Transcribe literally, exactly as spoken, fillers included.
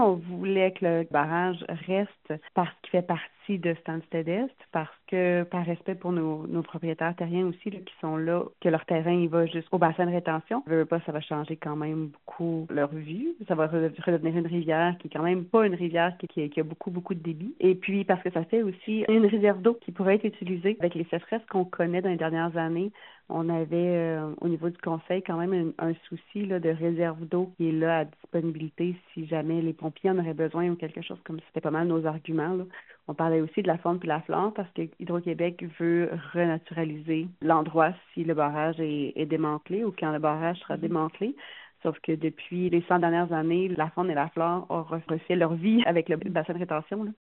on voulait que le barrage reste parce qu'il fait partie de Stansted Est, parce que par respect pour nos, nos propriétaires terriens aussi là, qui sont là, que leur terrain il va jusqu'au bassin de rétention. Je veux pas, ça va changer quand même beaucoup leur vue. Ça va redevenir une rivière qui est quand même pas une rivière qui, qui, qui a beaucoup, beaucoup de débit. Et puis parce que ça fait aussi une réserve d'eau qui pourrait être utilisée avec les sécheresses qu'on connaît dans les dernières années. On avait euh, au niveau du conseil quand même un, un souci là, de réserve d'eau qui est là à disponibilité si jamais les pompiers en auraient besoin ou quelque chose comme ça. C'était pas mal nos arguments, là. On parlait aussi de la faune puis la flore parce que Hydro-Québec veut renaturaliser l'endroit si le barrage est, est démantelé ou quand le barrage sera démantelé. Sauf que depuis les cent dernières années, la faune et la flore ont refait leur vie avec le bassin de rétention, là.